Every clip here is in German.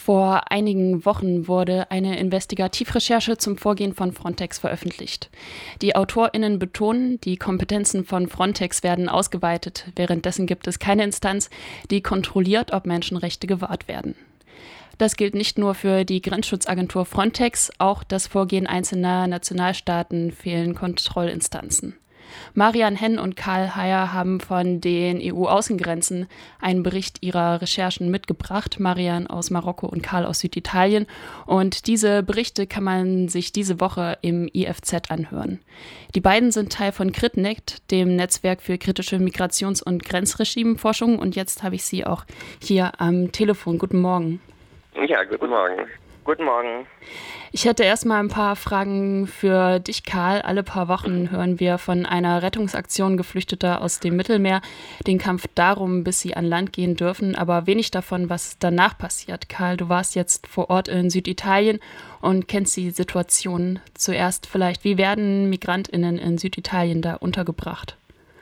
Vor einigen Wochen wurde eine Investigativrecherche zum Vorgehen von Frontex veröffentlicht. Die AutorInnen betonen, die Kompetenzen von Frontex werden ausgeweitet. Währenddessen gibt es keine Instanz, die kontrolliert, ob Menschenrechte gewahrt werden. Das gilt nicht nur für die Grenzschutzagentur Frontex, auch das Vorgehen einzelner Nationalstaaten fehlen Kontrollinstanzen. Marian Henn und Karl Heyer haben von den EU-Außengrenzen einen Bericht ihrer Recherchen mitgebracht. Marian aus Marokko und Karl aus Süditalien. Und diese Berichte kann man sich diese Woche im IFZ anhören. Die beiden sind Teil von CritNet, dem Netzwerk für kritische Migrations- und Grenzregimeforschung. Und jetzt habe ich sie auch hier am Telefon. Guten Morgen. Ja, guten Morgen. Guten Morgen. Ich hätte erstmal ein paar Fragen für dich, Karl. Alle paar Wochen hören wir von einer Rettungsaktion Geflüchteter aus dem Mittelmeer, den Kampf darum, bis sie an Land gehen dürfen, aber wenig davon, was danach passiert. Karl, du warst jetzt vor Ort in Süditalien und kennst die Situation. Zuerst vielleicht, wie werden MigrantInnen in Süditalien da untergebracht?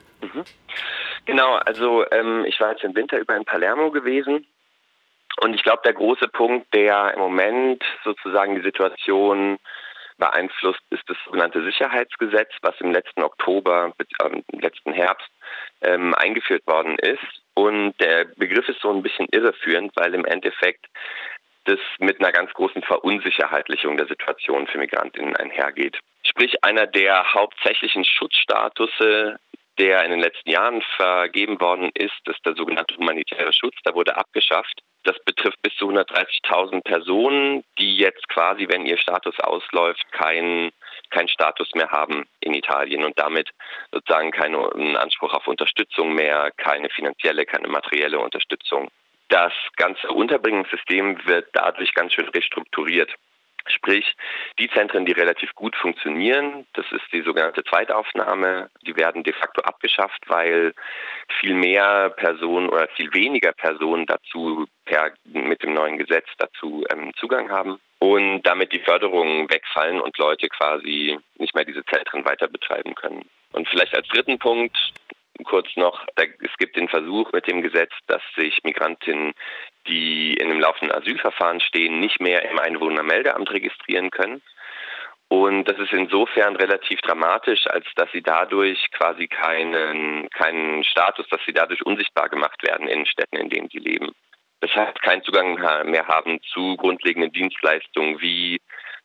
Genau, also ich war jetzt im Winter über in Palermo gewesen. Und ich glaube, der große Punkt, der im Moment sozusagen die Situation beeinflusst, ist das sogenannte Sicherheitsgesetz, was im letzten Oktober, im letzten Herbst eingeführt worden ist. Und der Begriff ist so ein bisschen irreführend, weil im Endeffekt das mit einer ganz großen Verunsicherheitlichung der Situation für Migrantinnen einhergeht. Sprich, einer der hauptsächlichen Schutzstatusse, der in den letzten Jahren vergeben worden ist, ist der sogenannte humanitäre Schutz. Der wurde abgeschafft. Das betrifft bis zu 130.000 Personen, die jetzt quasi, wenn ihr Status ausläuft, keinen Status mehr haben in Italien und damit sozusagen keinen Anspruch auf Unterstützung mehr, keine finanzielle, keine materielle Unterstützung. Das ganze Unterbringungssystem wird dadurch ganz schön restrukturiert. Sprich, die Zentren, die relativ gut funktionieren, das ist die sogenannte Zweitaufnahme, die werden de facto abgeschafft, weil viel mehr Personen oder viel weniger Personen dazu mit dem neuen Gesetz dazu Zugang haben und damit die Förderungen wegfallen und Leute quasi nicht mehr diese Zentren weiter betreiben können. Und vielleicht als dritten Punkt kurz noch, es gibt den Versuch mit dem Gesetz, dass sich Migrantinnen, die in einem laufenden Asylverfahren stehen, nicht mehr im Einwohnermeldeamt registrieren können. Und das ist insofern relativ dramatisch, als dass sie dadurch quasi keinen Status, dass sie dadurch unsichtbar gemacht werden in Städten, in denen sie leben. Das heißt, keinen Zugang mehr haben zu grundlegenden Dienstleistungen wie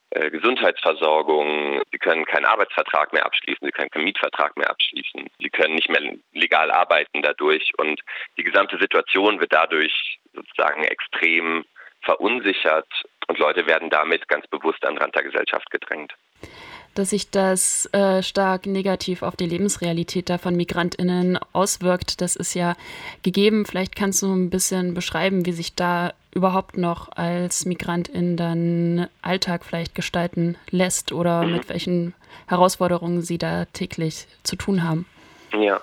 Gesundheitsversorgung, sie können keinen Arbeitsvertrag mehr abschließen, sie können keinen Mietvertrag mehr abschließen, sie können nicht mehr legal arbeiten dadurch und die gesamte Situation wird dadurch sozusagen extrem verunsichert und Leute werden damit ganz bewusst an den Rand der Gesellschaft gedrängt. Dass sich das stark negativ auf die Lebensrealität da von MigrantInnen auswirkt, das ist ja gegeben. Vielleicht kannst du ein bisschen beschreiben, wie sich da überhaupt noch als Migrantin dann Alltag vielleicht gestalten lässt oder mit welchen Herausforderungen sie da täglich zu tun haben. Ja,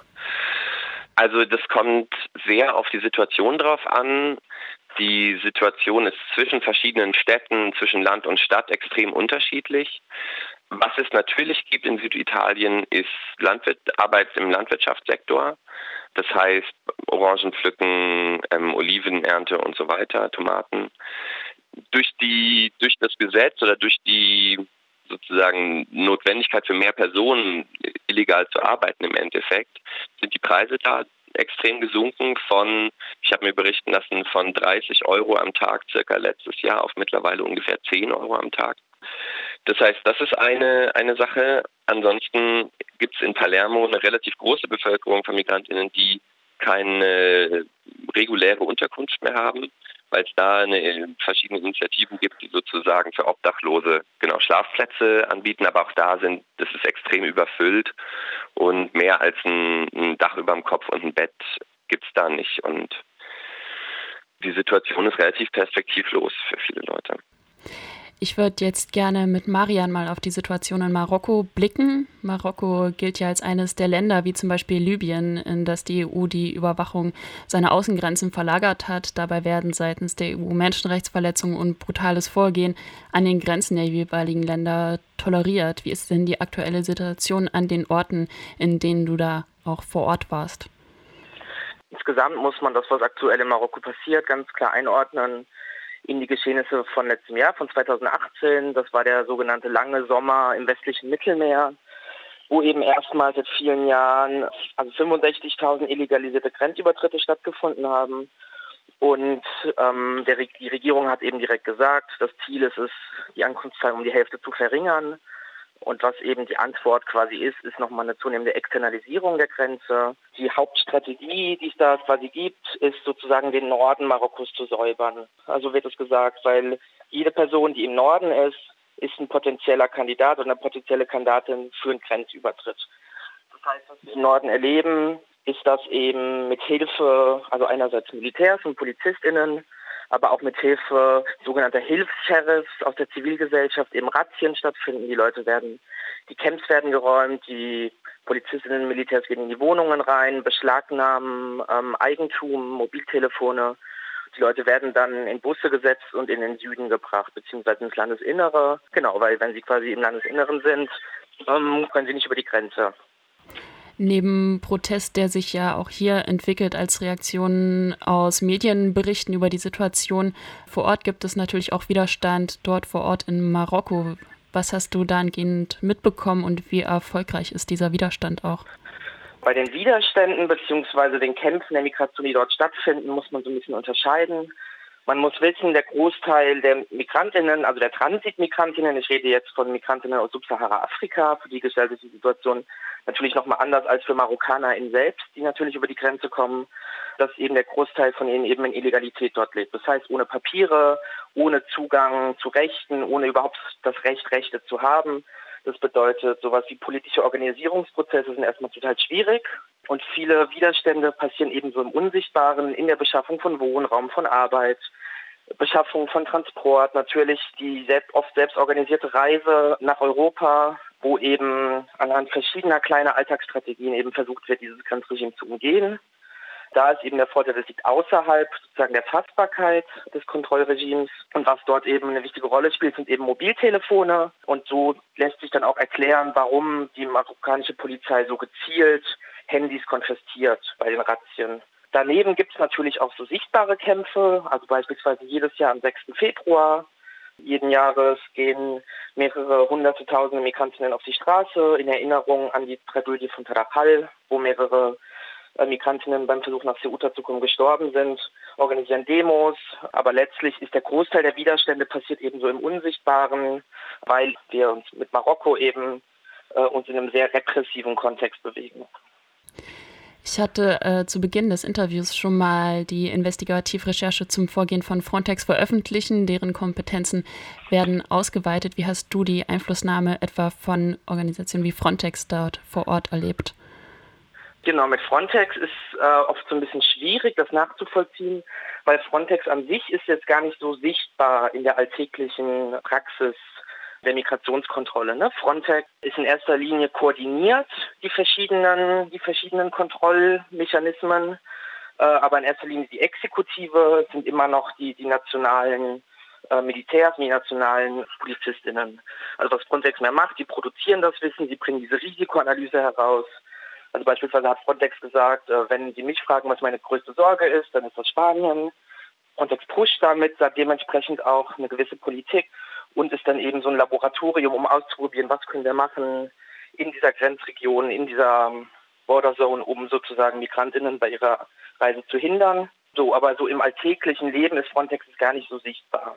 also das kommt sehr auf die Situation drauf an. Die Situation ist zwischen verschiedenen Städten, zwischen Land und Stadt extrem unterschiedlich. Was es natürlich gibt in Süditalien ist Arbeit im Landwirtschaftssektor. Das heißt Orangen pflücken, Olivenernte und so weiter, Tomaten. Durch das Gesetz oder durch die sozusagen Notwendigkeit für mehr Personen illegal zu arbeiten im Endeffekt, sind die Preise da extrem gesunken ich habe mir berichten lassen, von 30 Euro am Tag circa letztes Jahr auf mittlerweile ungefähr 10 Euro am Tag. Das heißt, das ist eine Sache. Ansonsten gibt es in Palermo eine relativ große Bevölkerung von Migrantinnen, die keine reguläre Unterkunft mehr haben, weil es da verschiedene Initiativen gibt, die sozusagen für Obdachlose Schlafplätze anbieten, aber auch das ist extrem überfüllt und mehr als ein Dach über dem Kopf und ein Bett gibt es da nicht und die Situation ist relativ perspektivlos für viele Leute. Ich würde jetzt gerne mit Marian mal auf die Situation in Marokko blicken. Marokko gilt ja als eines der Länder, wie zum Beispiel Libyen, in das die EU die Überwachung seiner Außengrenzen verlagert hat. Dabei werden seitens der EU Menschenrechtsverletzungen und brutales Vorgehen an den Grenzen der jeweiligen Länder toleriert. Wie ist denn die aktuelle Situation an den Orten, in denen du da auch vor Ort warst? Insgesamt muss man das, was aktuell in Marokko passiert, ganz klar einordnen eben die Geschehnisse von letztem Jahr, von 2018. Das war der sogenannte lange Sommer im westlichen Mittelmeer, wo eben erstmals seit vielen Jahren 65.000 illegalisierte Grenzübertritte stattgefunden haben. Und die Regierung hat eben direkt gesagt, das Ziel ist es, die Ankunftszahlen um die Hälfte zu verringern. Und was eben die Antwort quasi ist nochmal eine zunehmende Externalisierung der Grenze. Die Hauptstrategie, die es da quasi gibt, ist sozusagen den Norden Marokkos zu säubern. Also wird es gesagt, weil jede Person, die im Norden ist ein potenzieller Kandidat oder eine potenzielle Kandidatin für einen Grenzübertritt. Das heißt, was wir im Norden erleben, ist, dass eben mit Hilfe, also einerseits Militärs und PolizistInnen, aber auch mit Hilfe sogenannter Hilfs-Sheriffs aus der Zivilgesellschaft eben Razzien stattfinden. Die Camps werden geräumt, die Polizistinnen und Militärs gehen in die Wohnungen rein, beschlagnahmen Eigentum, Mobiltelefone. Die Leute werden dann in Busse gesetzt und in den Süden gebracht, beziehungsweise ins Landesinnere. Genau, weil wenn sie quasi im Landesinneren sind, können sie nicht über die Grenze. Neben Protest, der sich ja auch hier entwickelt als Reaktion aus Medienberichten über die Situation vor Ort, gibt es natürlich auch Widerstand dort vor Ort in Marokko. Was hast du dahingehend mitbekommen und wie erfolgreich ist dieser Widerstand auch? Bei den Widerständen bzw. den Kämpfen der Migration, die dort stattfinden, muss man so ein bisschen unterscheiden. Man muss wissen, der Großteil der Migrantinnen, also der Transitmigrantinnen, ich rede jetzt von Migrantinnen aus Subsahara-Afrika, für die gestaltet die Situation natürlich nochmal anders als für MarokkanerInnen selbst, die natürlich über die Grenze kommen, dass eben der Großteil von ihnen eben in Illegalität dort lebt. Das heißt, ohne Papiere, ohne Zugang zu Rechten, ohne überhaupt das Recht, Rechte zu haben. Das bedeutet, sowas wie politische Organisierungsprozesse sind erstmal total schwierig. Und viele Widerstände passieren eben so im Unsichtbaren, in der Beschaffung von Wohnraum, von Arbeit, Beschaffung von Transport, natürlich die oft selbst organisierte Reise nach Europa, wo eben anhand verschiedener kleiner Alltagsstrategien eben versucht wird, dieses Grenzregime zu umgehen. Da ist eben der Vorteil, das liegt außerhalb sozusagen der Fassbarkeit des Kontrollregimes. Und was dort eben eine wichtige Rolle spielt, sind eben Mobiltelefone. Und so lässt sich dann auch erklären, warum die marokkanische Polizei so gezielt Handys konfisziert bei den Razzien. Daneben gibt es natürlich auch so sichtbare Kämpfe, also beispielsweise jedes Jahr am 6. Februar. Jeden Jahres gehen mehrere hunderte Tausende Migrantinnen auf die Straße in Erinnerung an die Tragödie von Tarajal, wo mehrere Migrantinnen beim Versuch nach Ceuta zu kommen gestorben sind, organisieren Demos. Aber letztlich ist der Großteil der Widerstände passiert eben so im Unsichtbaren, weil wir uns mit Marokko eben uns in einem sehr repressiven Kontext bewegen. Ich hatte zu Beginn des Interviews schon mal die Investigativrecherche zum Vorgehen von Frontex veröffentlichen. Deren Kompetenzen werden ausgeweitet. Wie hast du die Einflussnahme etwa von Organisationen wie Frontex dort vor Ort erlebt? Genau, mit Frontex ist oft so ein bisschen schwierig, das nachzuvollziehen, weil Frontex an sich ist jetzt gar nicht so sichtbar in der alltäglichen Praxis der Migrationskontrolle. Ne? Frontex ist in erster Linie koordiniert, die verschiedenen Kontrollmechanismen, aber in erster Linie die Exekutive sind immer noch die nationalen Militärs, die nationalen PolizistInnen. Also was Frontex mehr macht, die produzieren das Wissen, sie bringen diese Risikoanalyse heraus. Also beispielsweise hat Frontex gesagt, wenn Sie mich fragen, was meine größte Sorge ist, dann ist das Spanien. Frontex pusht damit, sagt dementsprechend auch eine gewisse Politik und ist dann eben so ein Laboratorium, um auszuprobieren, was können wir machen in dieser Grenzregion, in dieser Border Zone, um sozusagen MigrantInnen bei ihrer Reise zu hindern. Aber so im alltäglichen Leben ist Frontex gar nicht so sichtbar.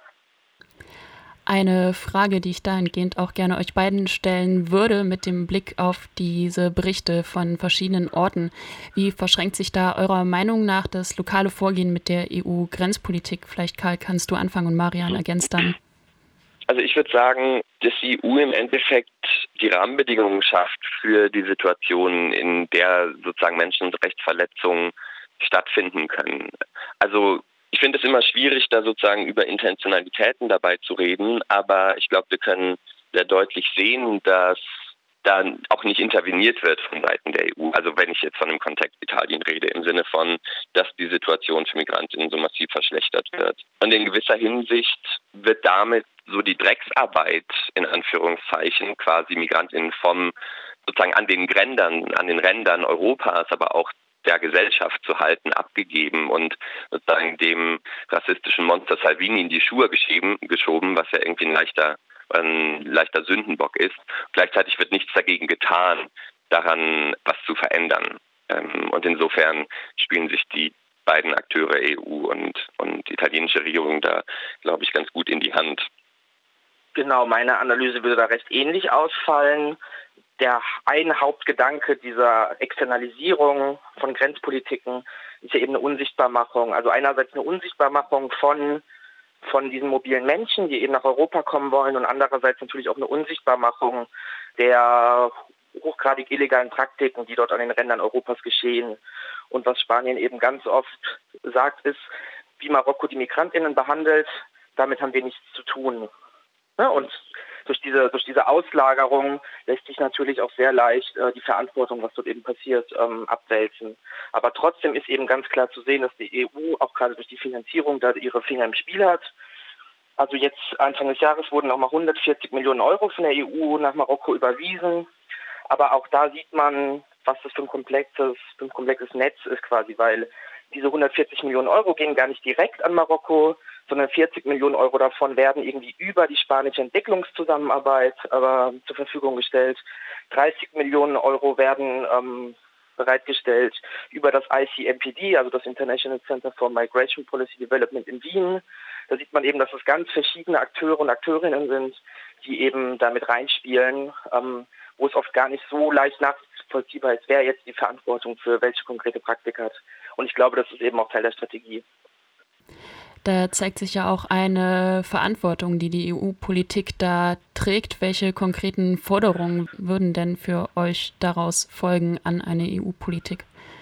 Eine Frage, die ich dahingehend auch gerne euch beiden stellen würde, mit dem Blick auf diese Berichte von verschiedenen Orten. Wie verschränkt sich da eurer Meinung nach das lokale Vorgehen mit der EU-Grenzpolitik? Vielleicht, Karl, kannst du anfangen und Marian ergänzt dann. Also ich würde sagen, dass die EU im Endeffekt die Rahmenbedingungen schafft für die Situation, in der sozusagen Menschenrechtsverletzungen stattfinden können. Also ich finde es immer schwierig, da sozusagen über Intentionalitäten dabei zu reden, aber ich glaube, wir können sehr deutlich sehen, dass dann auch nicht interveniert wird von Seiten der EU. Also wenn ich jetzt von dem Kontext Italien rede, im Sinne von, dass die Situation für Migrantinnen so massiv verschlechtert wird. Und in gewisser Hinsicht wird damit so die Drecksarbeit, in Anführungszeichen, quasi Migrantinnen vom sozusagen an den Rändern Europas, aber auch der Gesellschaft zu halten, abgegeben und sozusagen dem rassistischen Monster Salvini in die Schuhe geschoben, was ja irgendwie ein leichter Sündenbock ist. Gleichzeitig wird nichts dagegen getan, daran was zu verändern. Und insofern spielen sich die beiden Akteure, EU und italienische Regierung, da, glaube ich, ganz gut in die Hand. Genau, meine Analyse würde da recht ähnlich ausfallen. Der eine Hauptgedanke dieser Externalisierung von Grenzpolitiken ist ja eben eine Unsichtbarmachung. Also einerseits eine Unsichtbarmachung von diesen mobilen Menschen, die eben nach Europa kommen wollen, und andererseits natürlich auch eine Unsichtbarmachung der hochgradig illegalen Praktiken, die dort an den Rändern Europas geschehen. Und was Spanien eben ganz oft sagt, ist, wie Marokko die MigrantInnen behandelt, damit haben wir nichts zu tun. Ja, und durch diese Auslagerung lässt sich natürlich auch sehr leicht die Verantwortung, was dort eben passiert, abwälzen. Aber trotzdem ist eben ganz klar zu sehen, dass die EU auch gerade durch die Finanzierung da ihre Finger im Spiel hat. Also jetzt Anfang des Jahres wurden nochmal 140 Millionen Euro von der EU nach Marokko überwiesen. Aber auch da sieht man, was das für ein komplexes Netz ist quasi, weil diese 140 Millionen Euro gehen gar nicht direkt an Marokko, sondern 40 Millionen Euro davon werden irgendwie über die spanische Entwicklungszusammenarbeit zur Verfügung gestellt. 30 Millionen Euro werden bereitgestellt über das ICMPD, also das International Center for Migration Policy Development in Wien. Da sieht man eben, dass es ganz verschiedene Akteure und Akteurinnen sind, die eben damit reinspielen, wo es oft gar nicht so leicht nachvollziehbar ist, wer jetzt die Verantwortung für welche konkrete Praktik hat. Und ich glaube, das ist eben auch Teil der Strategie. Da zeigt sich ja auch eine Verantwortung, die die EU-Politik da trägt. Welche konkreten Forderungen würden denn für euch daraus folgen an eine EU-Politik?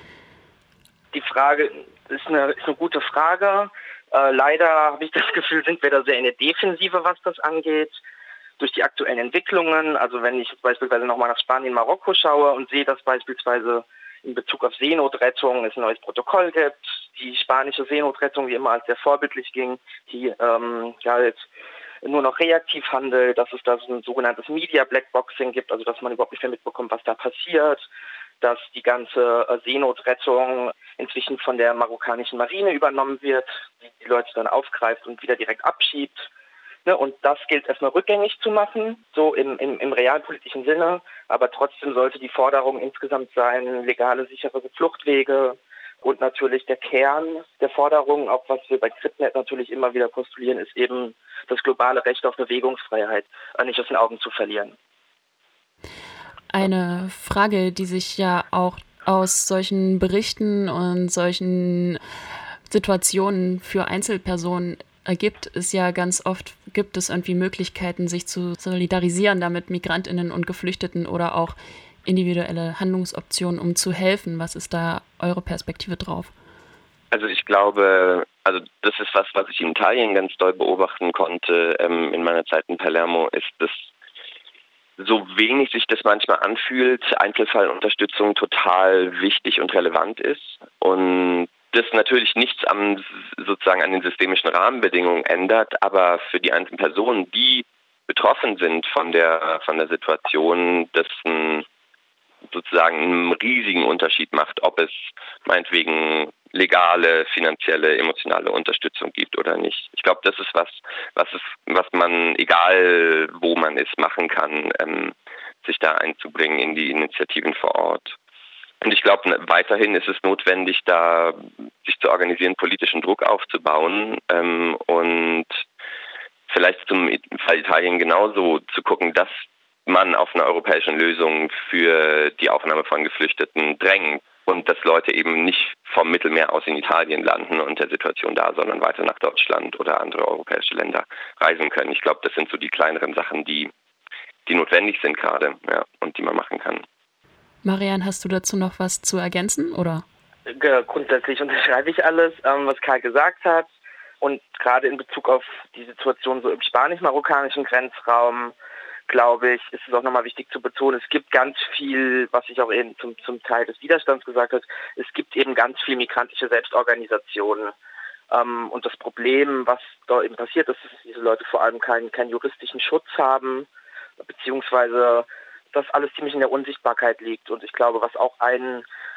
Die Frage ist eine gute Frage. Leider habe ich das Gefühl, sind wir da sehr in der Defensive, was das angeht. Durch die aktuellen Entwicklungen, also wenn ich jetzt beispielsweise nochmal nach Spanien, Marokko schaue und sehe, dass beispielsweise in Bezug auf Seenotrettung es ein neues Protokoll gibt, die spanische Seenotrettung, die immer als sehr vorbildlich ging, die jetzt nur noch reaktiv handelt, dass es da so ein sogenanntes Media Blackboxing gibt, also dass man überhaupt nicht mehr mitbekommt, was da passiert, dass die ganze Seenotrettung inzwischen von der marokkanischen Marine übernommen wird, die Leute dann aufgreift und wieder direkt abschiebt. Und das gilt erstmal rückgängig zu machen, so im realpolitischen Sinne. Aber trotzdem sollte die Forderung insgesamt sein, legale, sichere Fluchtwege und natürlich der Kern der Forderung, auch was wir bei CRIPNet natürlich immer wieder postulieren, ist eben das globale Recht auf Bewegungsfreiheit nicht aus den Augen zu verlieren. Eine Frage, die sich ja auch aus solchen Berichten und solchen Situationen für Einzelpersonen ergibt, ist ja ganz oft, gibt es irgendwie Möglichkeiten, sich zu solidarisieren, damit MigrantInnen und Geflüchteten oder auch individuelle Handlungsoptionen, um zu helfen. Was ist da eure Perspektive drauf? Also ich glaube, das ist was ich in Italien ganz doll beobachten konnte in meiner Zeit in Palermo, ist, dass so wenig sich das manchmal anfühlt, Einzelfallunterstützung total wichtig und relevant ist und das natürlich nichts an den systemischen Rahmenbedingungen ändert, aber für die einzelnen Personen, die betroffen sind von der Situation, das sozusagen einen riesigen Unterschied macht, ob es meinetwegen legale, finanzielle, emotionale Unterstützung gibt oder nicht. Ich glaube, das ist was man, egal wo man ist, machen kann, sich da einzubringen in die Initiativen vor Ort. Und ich glaube, weiterhin ist es notwendig, da sich zu organisieren, politischen Druck aufzubauen und vielleicht zum Fall Italien genauso zu gucken, dass man auf eine europäische Lösung für die Aufnahme von Geflüchteten drängt und dass Leute eben nicht vom Mittelmeer aus in Italien landen und der Situation da, sondern weiter nach Deutschland oder andere europäische Länder reisen können. Ich glaube, das sind so die kleineren Sachen, die notwendig sind gerade, ja, und die man machen kann. Marian, hast du dazu noch was zu ergänzen, oder? Grundsätzlich unterschreibe ich alles, was Karl gesagt hat. Und gerade in Bezug auf die Situation so im spanisch-marokkanischen Grenzraum, glaube ich, ist es auch nochmal wichtig zu betonen, es gibt ganz viel, was ich auch eben zum Teil des Widerstands gesagt habe, es gibt eben ganz viel migrantische Selbstorganisationen. Und das Problem, was da eben passiert ist, dass diese Leute vor allem keinen juristischen Schutz haben, beziehungsweise das alles ziemlich in der Unsichtbarkeit liegt. Und ich glaube, was auch ein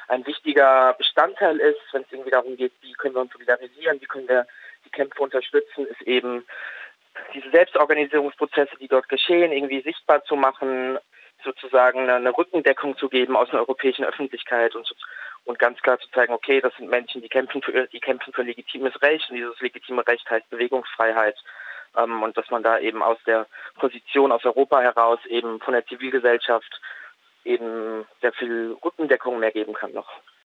ein wichtiger Bestandteil ist, wenn es irgendwie darum geht, wie können wir uns solidarisieren, wie können wir die Kämpfe unterstützen, ist eben diese Selbstorganisierungsprozesse, die dort geschehen, irgendwie sichtbar zu machen, sozusagen eine Rückendeckung zu geben aus einer europäischen Öffentlichkeit und ganz klar zu zeigen, okay, das sind Menschen, die kämpfen für legitimes Recht, und dieses legitime Recht heißt Bewegungsfreiheit, und dass man da eben aus der Position aus Europa heraus eben von der Zivilgesellschaft eben sehr viel Rückendeckung mehr geben kann noch.